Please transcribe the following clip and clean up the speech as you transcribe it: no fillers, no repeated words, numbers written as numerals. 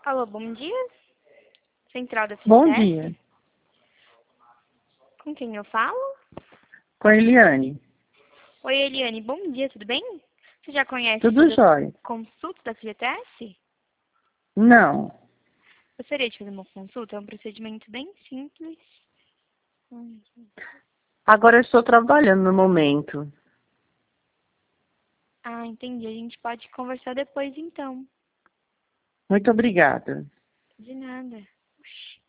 Alô, bom dia. Central da Bom FGTS? dia. Com quem eu falo? Com a Eliane. Oi, Eliane, bom dia, tudo bem? Você já conhece Tudo sobre as jóia? consultas da FGTS? Não. Gostaria de fazer uma consulta, é um procedimento bem simples. Agora eu estou trabalhando no momento. Ah, entendi. A gente pode conversar depois, então. Muito obrigada. De nada. Oxi.